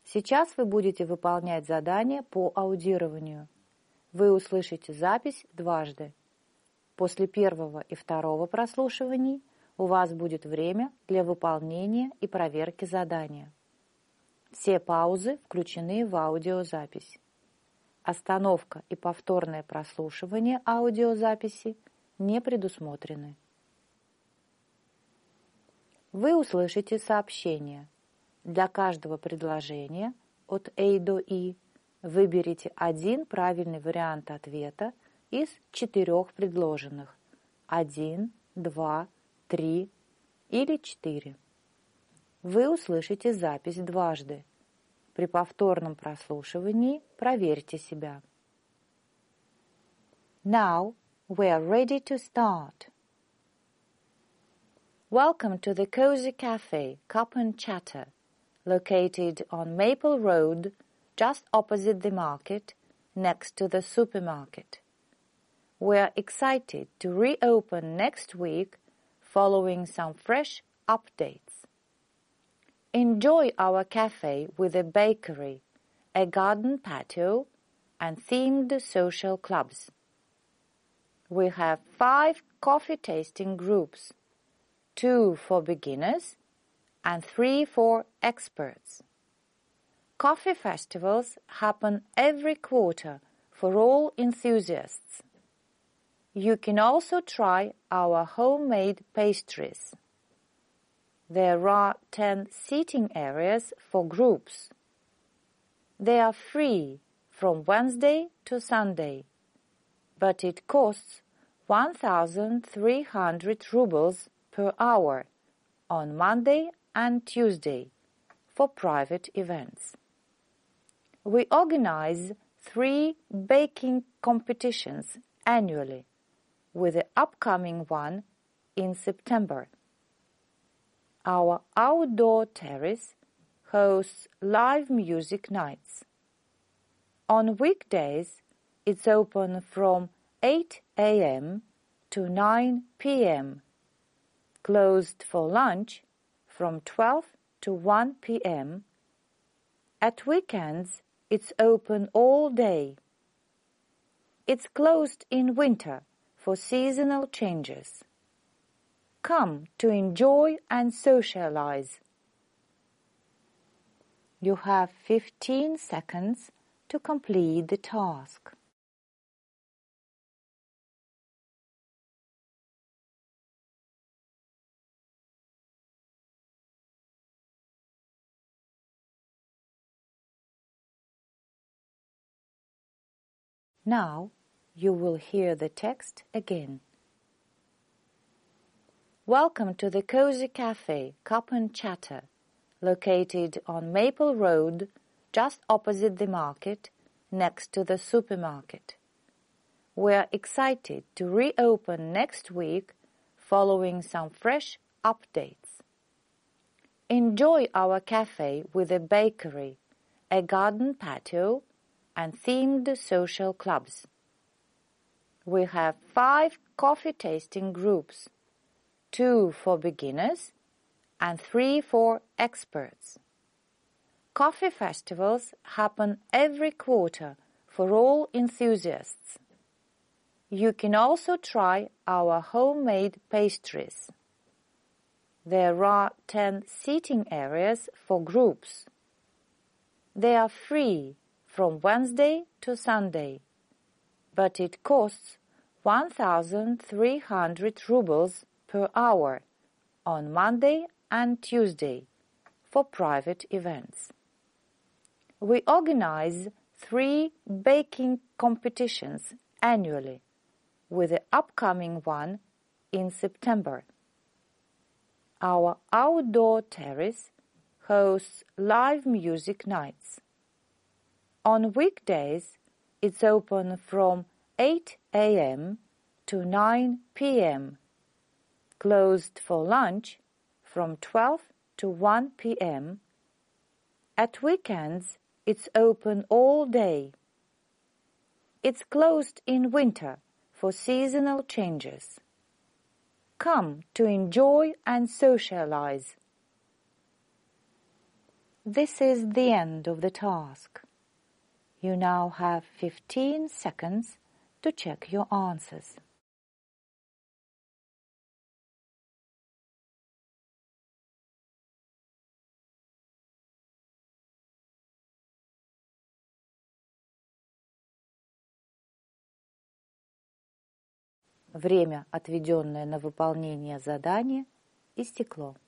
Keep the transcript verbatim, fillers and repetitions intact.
Сейчас вы будете выполнять задание по аудированию. Вы услышите запись дважды. После первого и второго прослушиваний у вас будет время для выполнения и проверки задания. Все паузы включены в аудиозапись. Остановка и повторное прослушивание аудиозаписи не предусмотрены. Вы услышите сообщение. Для каждого предложения от A до I выберите один правильный вариант ответа из четырех предложенных – один, два, три или четыре. Вы услышите запись дважды. При повторном прослушивании проверьте себя. Now we are ready to start. Welcome to the Cozy Cafe, Cup and Chatter, located on Maple Road, just opposite the market, next to the supermarket. We are excited to reopen next week following some fresh updates. Enjoy our cafe with a bakery, a garden patio, and themed social clubs. We have five coffee tasting groups, two for beginners and three for experts. Coffee festivals happen every quarter for all enthusiasts. You can also try our homemade pastries. There are ten seating areas for groups. They are free from Wednesday to Sunday, but it costs one thousand three hundred rubles per hour on Monday and Tuesday for private events. We organize three baking competitions annually, with the upcoming one in September. Our outdoor terrace hosts live music nights. On weekdays, it's open from eight a m to nine p m, closed for lunch from twelve to one p m. At weekends, it's open all day. It's closed in winter for seasonal changes. Come to enjoy and socialize. You have fifteen seconds to complete the task. Now you will hear the text again. Welcome to the Cozy Cafe, Cup and Chatter, located on Maple Road, just opposite the market, next to the supermarket. We are excited to reopen next week following some fresh updates. Enjoy our cafe with a bakery, a garden patio, and themed social clubs. We have five coffee tasting groups, two for beginners and three for experts. Coffee festivals happen every quarter for all enthusiasts. You can also try our homemade pastries. There are ten seating areas for groups. They are free from Wednesday to Sunday, but it costs one thousand three hundred rubles per hour on Monday and Tuesday for private events. We organize three baking competitions annually, with the upcoming one in September. Our outdoor terrace hosts live music nights. On weekdays, it's open from eight a m to nine p m, closed for lunch from twelve to one p m. At weekends, it's open all day. It's closed in winter for seasonal changes. Come to enjoy and socialize. This is the end of the task. You now have fifteen seconds to check your answers. Время, отведенное на выполнение задания, истекло.